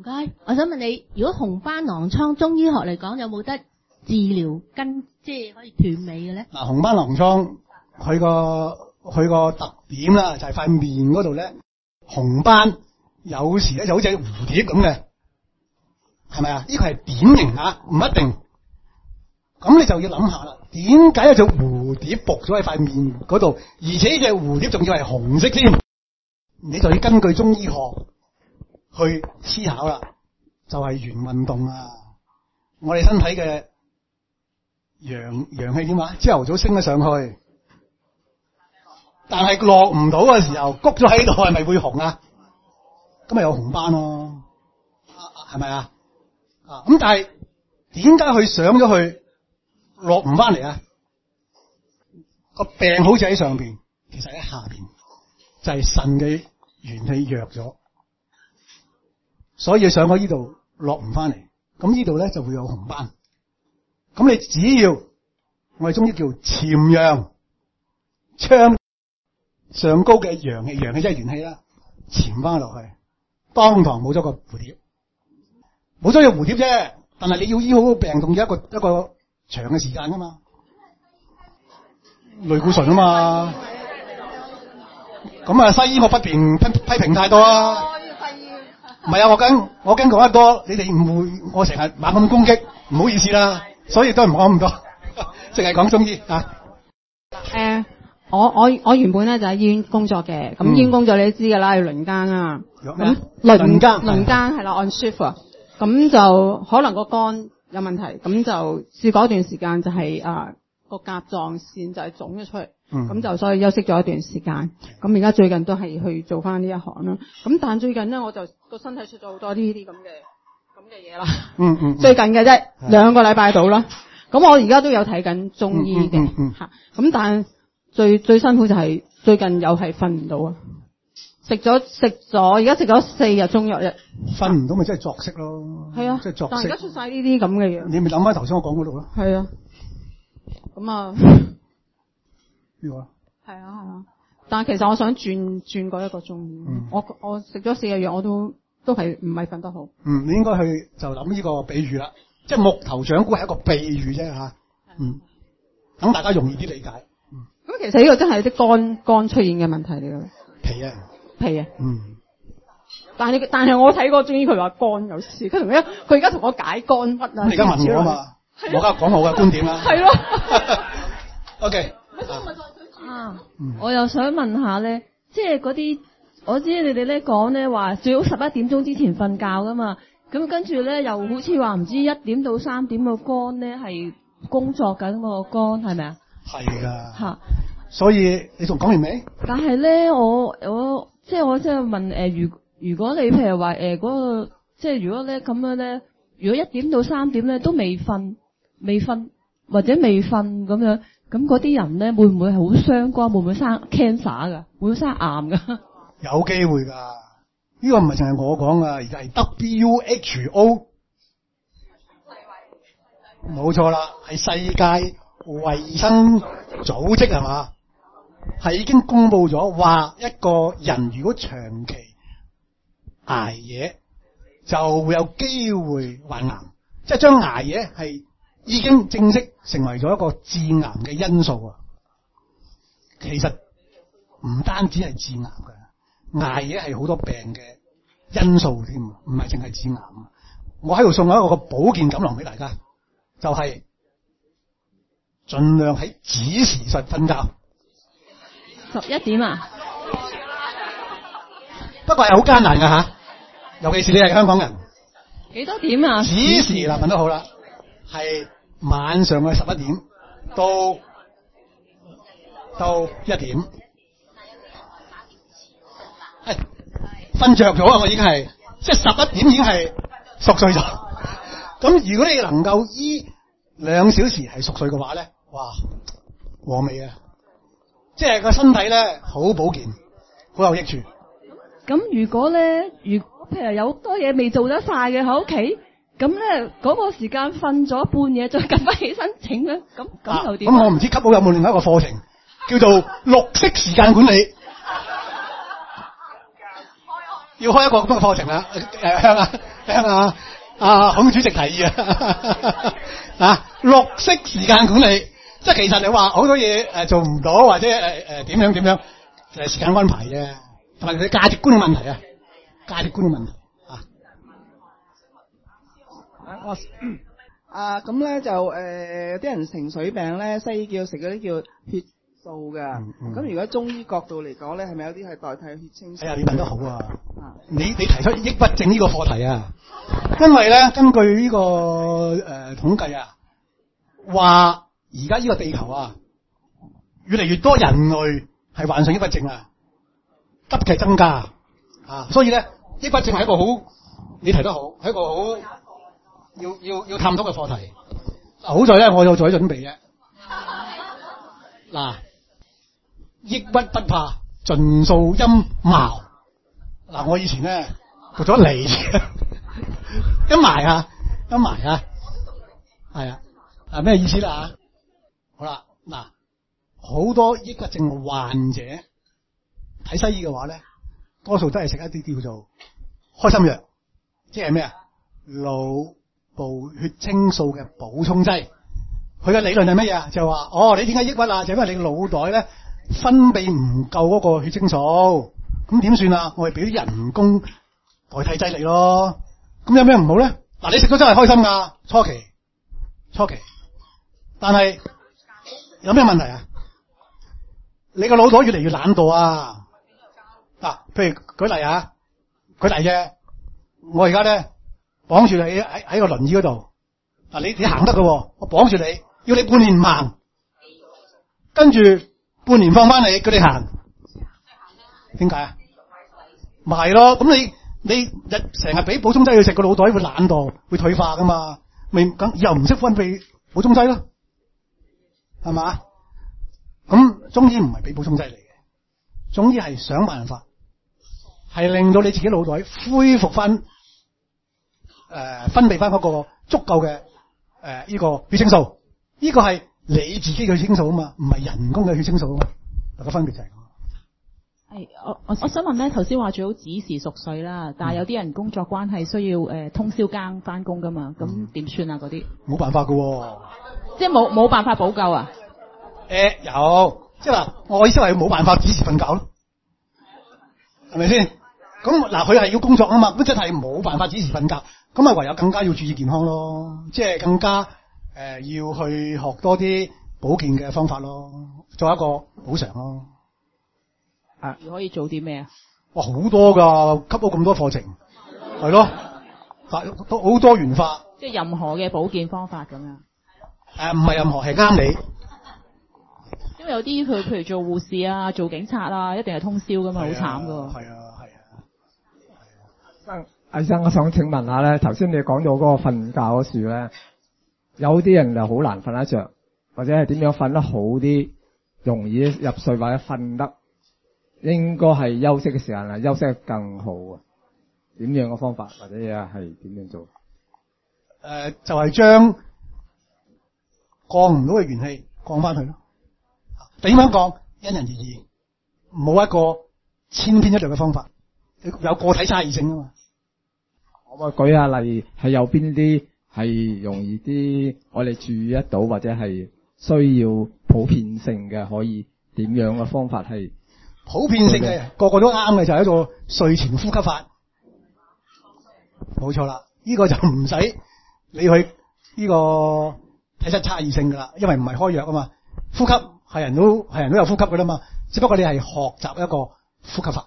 唔該，我想問你，如果紅斑狼瘡中醫學嚟講，有冇得治療即係可以斷尾嘅咧？ 嗱，紅斑狼瘡佢個特點啦，就係塊面嗰度咧紅斑，有時咧就好似蝴蝶咁嘅，係咪啊？呢個係典型啊，唔一定。咁你就要諗下啦，點解有隻蝴蝶伏咗喺塊面嗰度，而且呢隻蝴蝶仲要係紅色添？你就要根據中醫學去思考啦，就係元運動啊！我哋身體嘅陽氣點啊？朝頭早升咗上去，但係落唔到嘅時候，谷咗喺度，係咪會紅啊？咁咪有紅斑咯，係咪啊？咁但係點解佢上咗去落唔翻嚟啊？個病好似喺上邊，其實喺下邊，就係腎嘅元氣弱咗，所以上咗呢度落唔翻嚟，咁呢度咧就會有紅斑。咁你只要我哋中醫叫潛陽，將上高嘅陽氣即係元氣啦，潛翻落去，當堂冇咗個蝴蝶，冇咗隻蝴蝶啫。但係你要醫好個病，仲要一個長嘅時間噶嘛，類固醇啊嘛。咁啊，西醫我不便批評太多啊。唔係啊，我驚講得多，你哋唔會，我成日猛咁攻擊，唔好意思啦。所以都唔講咁多，淨係講中醫啊。 我原本咧就喺醫院工作嘅，咁醫院工作你都知㗎啦，要輪更啊。咁輪更係啦，按 shift，咁就可能個肝有問題，咁就試過一段時間就係個甲狀腺就係腫咗出嚟，咁就所以休息咗一段時間。咁而家最近都係去做翻呢一行啦。咁但最近咧我就個身體出咗好多呢啲咁嘅嘢啦。最近嘅啫，2個禮拜到啦。咁我而家都有睇緊中醫嘅嚇。咁但最辛苦就係最近又係瞓唔到啊！食咗，而家食咗4日中藥啫。 瞓唔到咪即係作息咯。係啊，即係作息。但而家出晒呢啲咁嘅嘢。 你咪諗翻頭先我講嗰度咯。 係啊。咁啊。 邊個啊？ 係啊。但係其實我想轉過一個中醫。我食咗4日藥，我都係唔係瞓得好。 你應該去就諗呢個比喻啦，即係木頭長菇係一個比喻啫嚇。等大家容易啲理解。 咁其實呢個真係啲肝出現嘅問題嚟㗎。脾啊。但係我睇過中醫，佢話肝有事，佢而家同我解肝鬱啊。 你而家問我啊嘛，我而家講我嘅觀點啦。 係咯。 OK。 我又想問下咧，即係嗰啲，我知你哋咧講咧話最好11點鐘之前瞓覺噶嘛，咁跟住咧又好似話唔知1點到3點個肝咧係工作緊個肝係咪啊？ 係㗎。嚇。所以你仲講完未？ 但係咧，我即係問如果你譬如話嗰個即係如果咧咁樣咧，如果1點到3點咧都未瞓或者未瞓咁樣，咁嗰啲人咧會唔會係好傷肝？會唔會生 cancer 㗎？會唔會生癌㗎？ 有機會㗎。呢個唔係淨係我講㗎，而家係 WHO 冇錯啦，係世界衛生組織係嘛？係已經公布咗話一個人如果長期捱夜就會有機會患癌，即係將捱夜係已經正式成為咗一個致癌嘅因素啊！其實唔單止係致癌嘅，捱夜係好多病嘅因素添，唔係淨係致癌。我喺度送一個保健錦囊俾大家，就係盡量喺子時實瞓覺。 11點啊？ 不過係好艱難㗎吓，尤其是你係香港人。 幾多點啊？ 子時嗱問得好啦，係晚上嘅11點到1點。瞓着咗啊！我已經係即係11點已經係熟睡咗。咁如果你能夠醫2小時係熟睡嘅話咧，哇，和味啊！即係個身體咧好保健，好有益處。 咁如果譬如有好多嘢未做得晒嘅喺屋企，咁咧嗰個時間瞓咗半嘢，再撳翻起身整咧，咁又點？ 咁我唔知級好有冇另外一個課程叫做綠色時間管理。 要開一個咁嘅課程啦，向孔主席提議綠色時間管理，即係其實你話好多嘢做唔到或者點樣就係時間安排啫，同埋佢價值觀嘅問題啊，價值觀嘅問題咁咧就啲人情緒病咧，西醫叫食嗰啲叫血素㗎。咁如果中醫角度嚟講咧，係咪有啲係代替血清素？ 你問得好啊！你提出抑鬱症呢個課題啊，因為咧根據呢個統計啊，話而家呢個地球啊，越嚟越多人類係患上抑鬱症啊，急劇增加啊，所以咧抑鬱症係一個好，你提得好，係一個好要探討嘅課題。好在咧，我有做咗準備啫。嗱，抑鬱不怕，盡數陰謀。嗱，我以前咧讀咗嚟陰霾啊，係啊，咩意思啦？好啦，嗱，好多抑鬱症患者睇西醫嘅話咧，多數都係食一啲叫做開心藥，即係咩啊？腦部血清素嘅補充劑。佢嘅理論係乜嘢啊？就話你點解抑鬱啊？就因為你腦袋咧分泌唔夠嗰個血清素，咁點算啊？我哋俾啲人工代替劑嚟咯。咁有咩唔好咧？嗱，你食咗真係開心噶，初期，但係有咩問題啊？你個腦袋越嚟越懶惰啊！嗱，譬如舉例啫，我而家咧綁住你喺個輪椅嗰度，嗱，你行得噶，我綁住你。要你半年唔行，跟住半年放翻你，叫你行，點解啊？咪係咯，咁你成日俾補充劑去食，個腦袋會懶惰，會退化噶嘛，咪咁以後唔識分泌補充劑咯，係嘛？咁中醫唔係俾補充劑嚟嘅，中醫係想辦法，係令到你自己腦袋恢復翻分泌翻嗰個足夠嘅呢個血清素。呢個係你自己嘅血清素啊嘛，唔係人工嘅血清素啊嘛，個分別就係咁。 我想問咧，頭先話最好子時熟睡啦，但係有啲人工作關係需要通宵更翻工噶嘛，咁點算啊？嗰啲冇辦法噶喎， 即係冇辦法補救啊？ 有，即係話我意思係冇辦法子時瞓覺咯，係咪先？咁嗱，佢係要工作啊嘛，咁即係冇辦法子時瞓覺，咁啊唯有更加要注意健康咯，即係更加。要去學多啲保健嘅方法咯，做一個補償咯。 可以做啲咩啊？ 哇，好多噶，吸到咁多課程，係咯，都好多元化。 即係任何嘅保健方法咁樣。 唔係任何，係啱你。 因為有啲佢譬如做護士啊、做警察啊，一定係通宵噶嘛，好慘噶。 係啊。 阿生，我想請問下咧，頭先你講到嗰個瞓覺嗰時咧。有啲人就好難瞓得着，或者係點樣瞓得好啲，容易入睡或者瞓得，應該係休息嘅時間啦，休息得更好啊。點樣嘅方法或者係點樣做？ 就係將降唔到嘅元氣降翻去咯。點樣降？因人而異，冇一個千篇一律嘅方法，有個體差異性啊嘛。 可唔可以舉下例？係有邊啲？係容易啲，我哋注意得到，或者係需要普遍性嘅，可以點樣嘅方法係普遍性嘅，個個都啱嘅，就係一個睡前呼吸法，冇錯啦。呢個就唔使你去呢個體質差異性噶啦，因為唔係開藥啊嘛。呼吸係人都有呼吸噶啦嘛，只不過你係學習一個呼吸法。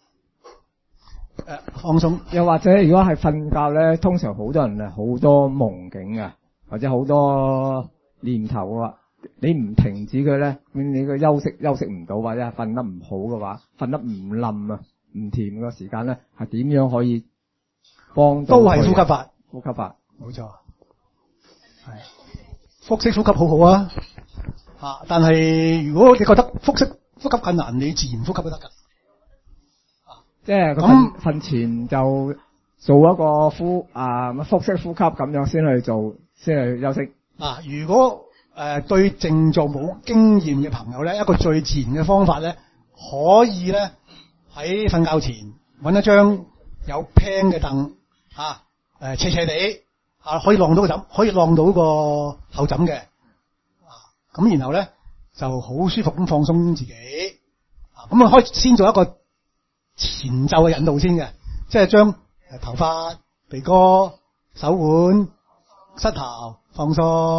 放鬆， 又或者如果係瞓覺咧，通常好多人好多夢境啊，或者好多念頭啊，你唔停止佢咧，你個休息唔到，或者係瞓得唔好嘅話，瞓得唔冧啊，唔甜嘅時間咧，係點樣可以幫到？都係呼吸法，冇錯，係腹式呼吸好好啊， 但係如果你覺得腹式呼吸困難，你自然呼吸都得㗎。 即係咁瞓前就做一個腹式呼吸咁樣先去做，先去休息。 如果對靜坐冇經驗嘅朋友咧，一個最自然嘅方法咧，可以咧喺瞓覺前揾一張有平嘅凳斜斜地可以晾到個枕，可以晾到個後枕嘅咁然後咧就好舒服咁放鬆自己咁啊，可以先做一個前奏嘅引導先嘅，即係將頭髮、鼻哥、手腕、膝頭放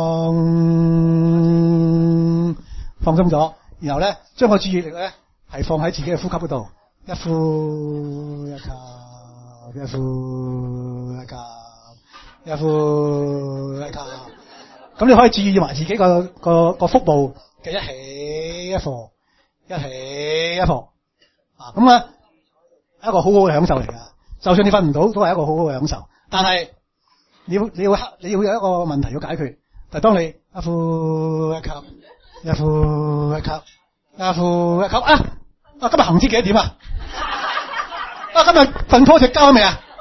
鬆咗，然後咧將個注意力咧係放喺自己嘅呼吸嗰度，一呼一吸，一呼一吸，一呼一吸。咁你可以注意埋自己個腹部嘅一起一伏，一起一伏咁啊，一個好好嘅享受嚟㗎。就算你瞓唔到，都係一個好好嘅享受。但係你要有一個問題要解決，就係當你一呼一吸，一呼一吸，一呼一吸今日行知幾多點啊？今日份 project 交咗未啊？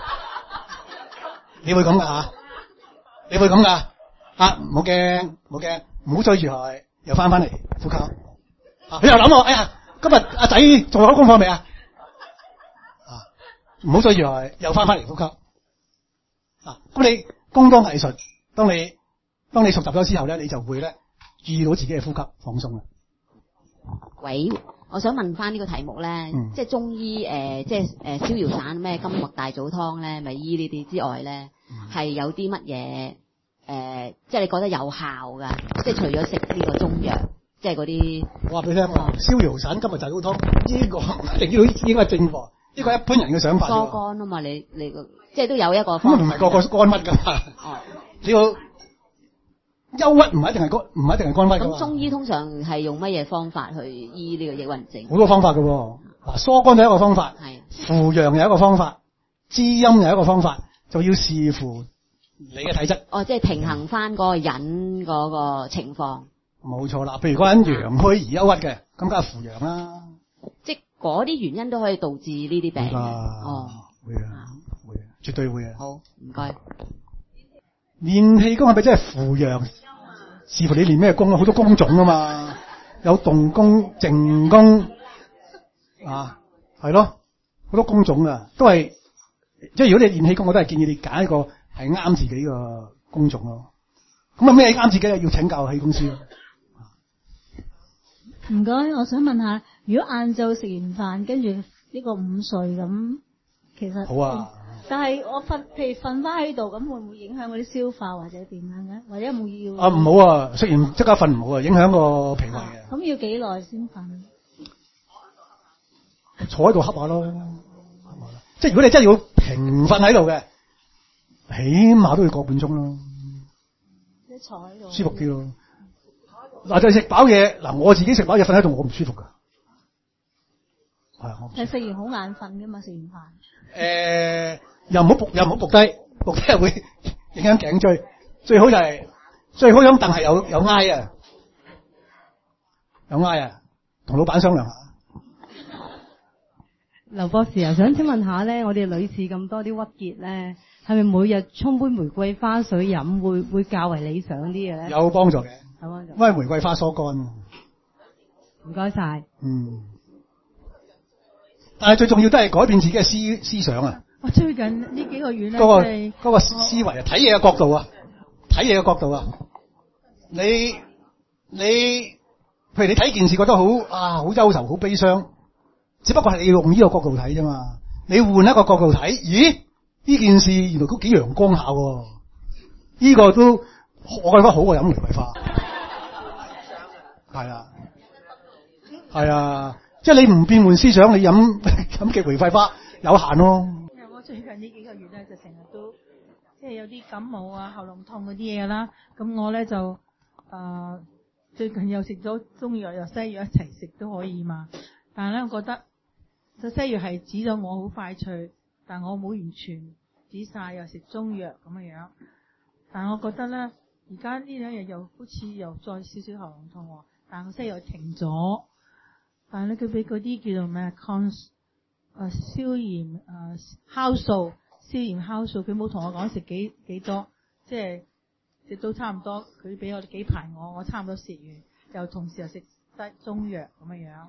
你會咁㗎嚇？你會咁㗎？唔好驚，唔好追住佢，又翻嚟呼吸。你又諗喎，哎呀，今日阿仔做咗功課未啊？唔好追住佢，又翻嚟呼吸。咁你工多藝術，當你熟習咗之後咧，你就會咧注意到自己嘅呼吸放鬆啦。 喂，我想問翻呢個題目咧，即係中醫即係逍遙散咩金麥大棗湯咧，咪醫呢啲之外咧，係有啲乜嘢即係你覺得有效㗎？即係除咗食呢個中藥，即係嗰啲。我話俾你聽， 逍遙散金麥大棗湯呢個一定要應該係正貨，呢個一般人嘅想法。 疏肝啊嘛，你個即係都有一個方法。 咁唔係個肝鬱㗎嘛？你要憂鬱唔一定係肝鬱㗎嘛。 咁中醫通常係用乜嘢方法去醫呢個抑鬱症？ 好多方法㗎喎。疏肝就一個方法，扶陽又一個方法，滋陰又一個方法，就要視乎你嘅體質。 即係平衡翻嗰個人嗰個情況。 冇錯啦，譬如嗰人陽虛而憂鬱嘅，咁梗係扶陽啦。 即係嗰啲原因都可以導致呢啲病。 會絕對會啊。 好，唔該。 練氣功係咪真係扶陽？視乎你練咩功啊，好多功種啊嘛，有動功、靜功係咯，好多功種啊，都係即係如果你練氣功，我都係建議你揀一個係啱自己個工種咯。咁咩啱自己要請教氣功師咯。 唔該，我想問下，如果晏晝食完飯跟住呢個午睡咁，其實好啊。 但係我譬如瞓翻喺度，咁會唔會影響嗰啲消化或者點樣嘅？或者有冇要？ 唔好啊！食完即刻瞓唔好啊，影響個脾胃嘅。 咁要幾耐先瞓？ 坐喺度瞌下咯，即係如果你真係要平瞓喺度嘅，起碼都要個半鐘咯。 即坐喺度。 舒服啲咯。就係食飽嘢，我自己食飽嘢瞓喺度，我唔舒服噶。 係食完好眼瞓噶嘛，食完飯。 又唔好伏低，伏低又會影響頸椎。最好張凳係有挨啊，同老闆商量下。 劉博士啊，想請問下咧，我哋女士咁多啲鬱結咧，係咪每日沖杯玫瑰花水飲會較為理想啲嘅咧？ 有幫助嘅， 有幫助。 因為玫瑰花疏肝。 唔該晒。 但係最重要都係改變自己嘅思想啊！ 我最近呢幾個月咧， 嗰個思維啊，睇嘢嘅角度啊，你譬如你睇件事覺得好憂愁、好悲傷，只不過係你要用呢個角度睇啫嘛。你換一個角度睇，咦？呢件事原來都幾陽光下喎，呢個都我覺得好過飲玫瑰花。係啊。即係你唔變換思想，你飲嘅玫瑰花有限咯。 因為我最近呢幾個月咧，就成日都即係有啲感冒啊、喉嚨痛嗰啲嘢啦。咁我咧就最近又食咗中藥又西藥一齊食都可以嘛。但係咧，我覺得個西藥係止咗我好快脆，但我冇完全止晒，又食中藥咁樣。但係我覺得咧，而家呢兩日又好似又再少少喉嚨痛，但係個西藥停咗。但係咧，佢俾嗰啲叫做咩消炎酵素，佢冇同我講食幾多，即係食到差唔多，佢俾我幾排我差唔多食完，又同時又食得中藥咁樣。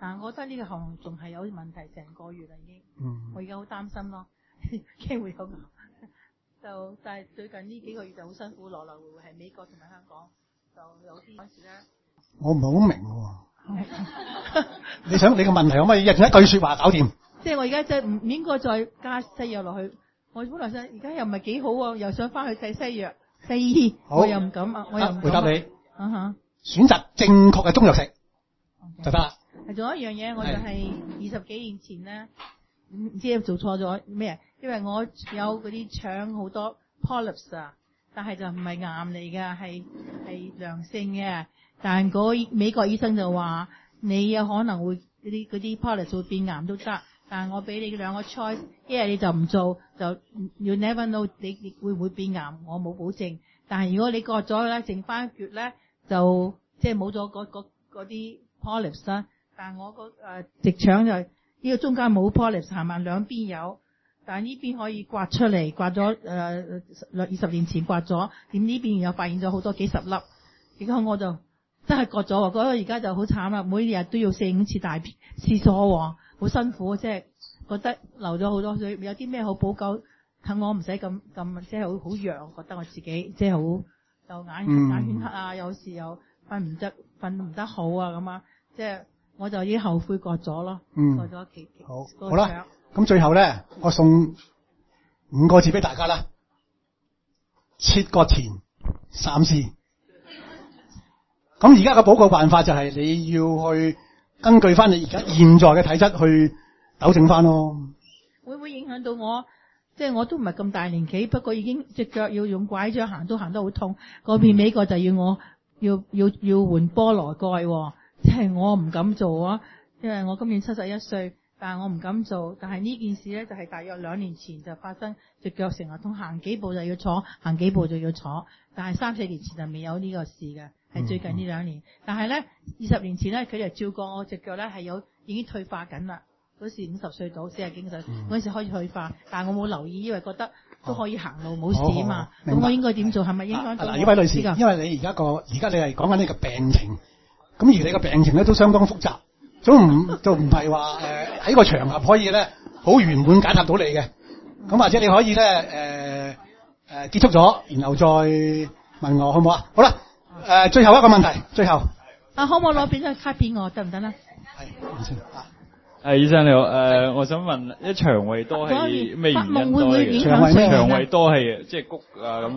但係我覺得呢個喉嚨仲係有問題，成個月啦已經。我而家好擔心咯，驚會有癌。但係最近呢幾個月就好辛苦，來來回回係美國同埋香港，就有啲嗰時咧。 我唔係好明喎。你個問題可唔可以一句説話搞掂？ 即係我而家即係唔應該再加西藥落去。我本來想而家又唔係幾好喎，又想翻去睇西藥西醫，我又唔敢啊，我又唔敢。 回答你。 選擇正確嘅中藥食就得啦。 仲有一樣嘢，我就係20幾年前咧，唔知做錯咗咩？因為我有嗰啲腸好多 polyps 啊，但係就唔係癌嚟嘅，係良性嘅。但係美國醫生就話你有可能會嗰啲 polyps 會變癌都得。但係我俾你兩個 choice， 一係你就唔做，就 you never know 你會唔會變癌，我冇保證。但係如果你割咗咧，剩翻一橛咧，就即係冇咗嗰啲 polyps 啦。但係我直腸就呢個中間冇 polyps 係咪？兩邊有，但係呢邊可以刮出嚟，刮咗20年前刮咗，點呢邊又發現咗好多幾十粒，而家我就真係割咗喎，覺得而家就好慘啦，每日都要4-5次大廁所喎，好辛苦，即係覺得流咗好多水，有啲咩好補救，等我唔使咁即係好弱，覺得我自己即係好又眼圈黑啊，有時又瞓唔得好啊咁啊，即係。我就已經後悔割咗咯，割咗幾好啦，咁最後咧，我送5個字俾大家啦。切割前三思。咁而家嘅補救辦法就係你要去根據翻你而家現在嘅體質去糾正翻咯。 會唔會影響到我？即係我都唔係咁大年紀，不過已經隻腳要用拐杖行都行得好痛。嗰邊美國就要我要換菠蘿蓋。即係我唔敢做啊，因為我今年71歲，但係我唔敢做。但係呢件事咧就係大約2年前就發生，隻腳成日痛，行幾步就要坐，行幾步就要坐。但係3-4年前就未有呢個事嘅，係最近呢2年。但係咧20年前咧，佢哋照過我隻腳咧係已經退化緊啦。嗰時50歲到40幾歲，嗰時開始退化，但係我冇留意，因為覺得都可以行路冇事啊嘛。咁我應該點做？係咪影響到？ 嗱，呢位女士，因為你而家你係講緊呢個病情。咁而你個病情咧都相當複雜，就唔係話喺個場合可以咧好圓滿解答到你嘅。咁或者你可以咧結束咗，然後再問我好唔好啊？好啦，最後一個問題，可唔可以攞邊張卡片我得唔得咧？ 係，醫生你好，我想問，一腸胃多係咩原因多嘅？腸胃多係即係谷啊咁。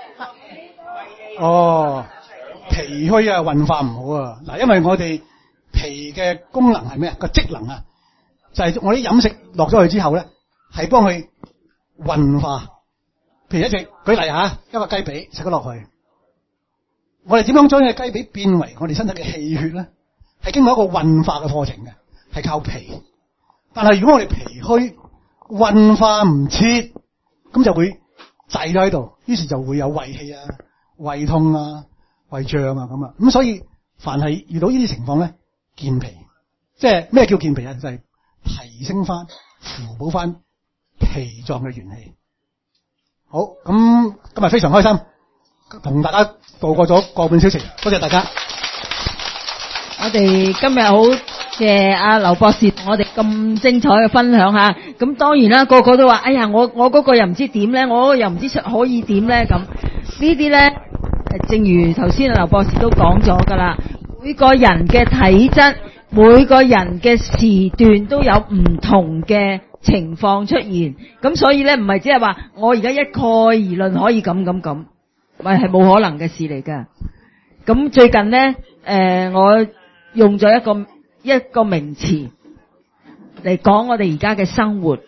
哦。脾虛啊，運化唔好啊！嗱，因為我哋脾嘅功能係咩啊？個職能啊，就係我啲飲食落咗去之後咧，係幫佢運化。譬如舉例吓，一個雞髀食咗落去，我哋點樣將呢個雞髀變為我哋身體嘅氣血咧？係經過一個運化嘅課程嘅，係靠脾。但係如果我哋脾虛，運化唔切，咁就會滯咗喺度，於是就會有胃氣啊、胃痛啊。胃脹啊咁啊，咁所以凡係遇到呢啲情況咧，健脾，即係咩叫健脾啊？就係提升翻、扶補翻脾臟嘅元氣。好，咁今日非常開心，同大家度過咗個半小時，多謝大家。 我哋今日好謝阿劉博士同我哋咁精彩嘅分享吓，咁當然啦，個個都話，哎呀，我嗰個又唔知點咧，我又唔知可以點咧，咁呢啲咧。正如頭先劉博士都講咗噶啦，每個人嘅體質，每個人嘅時段都有唔同嘅情況出現，咁所以咧唔係只係話我而家一概而論可以咁，咪係冇可能嘅事嚟噶。咁最近咧，我用咗一個名詞嚟講我哋而家嘅生活，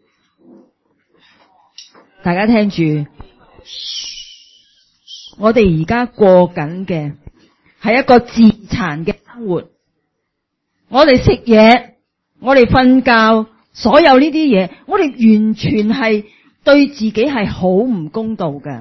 大家聽住。我哋而家過緊嘅係一個自殘嘅生活，我哋食嘢，我哋瞓覺，所有呢啲嘢，我哋完全係對自己係好唔公道嘅。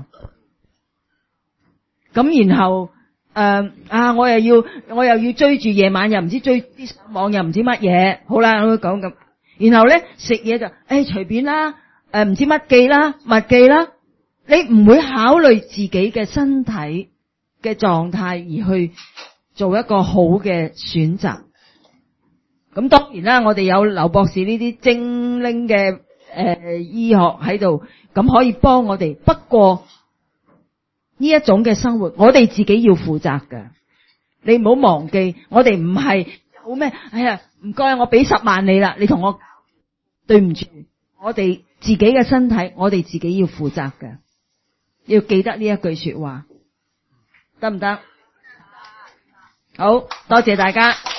咁然後我又要追住夜晚又唔知追啲網又唔知乜嘢，好啦我講咁，然後咧食嘢就隨便啦，唔知乜記啦，麥記啦。你唔會考慮自己嘅身體嘅狀態而去做一個好嘅選擇。 咁當然啦，我哋有劉博士呢啲精靈嘅醫學喺度，咁可以幫我哋。不過呢一種嘅生活，我哋自己要負責㗎。你唔好忘記，我哋唔係好咩？哎呀，唔該，我俾10萬你啦，你同我對唔住，我哋自己嘅身體，我哋自己要負責㗎。要記得呢一句說話，得唔得？好多謝大家。